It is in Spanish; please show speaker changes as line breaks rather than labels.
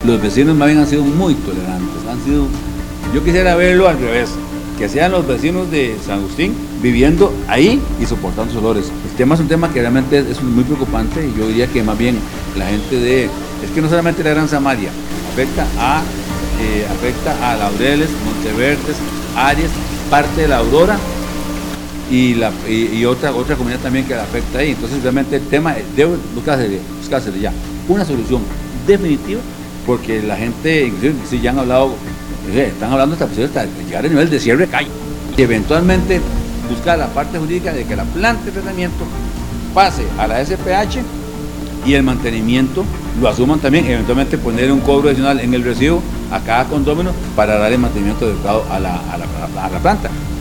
los vecinos más bien han sido muy tolerantes, yo quisiera verlo al revés, que sean los vecinos de San Agustín viviendo ahí y soportando sus olores. El tema es un tema que realmente es muy preocupante y yo diría que más bien la gente es que no solamente la Gran Samaria, afecta a Laureles, Monteverdes, Arias, parte de la Aurora y otra comunidad también que la afecta ahí. Entonces realmente el tema debe buscarse ya una solución definitiva, porque la gente, inclusive si ya han hablado, están hablando hasta de llegar al nivel de cierre de calle y eventualmente buscar la parte jurídica de que la planta de tratamiento pase a la SPH y el mantenimiento lo asuman también, eventualmente poner un cobro adicional en el recibo a cada condominio para dar el mantenimiento adecuado a la planta.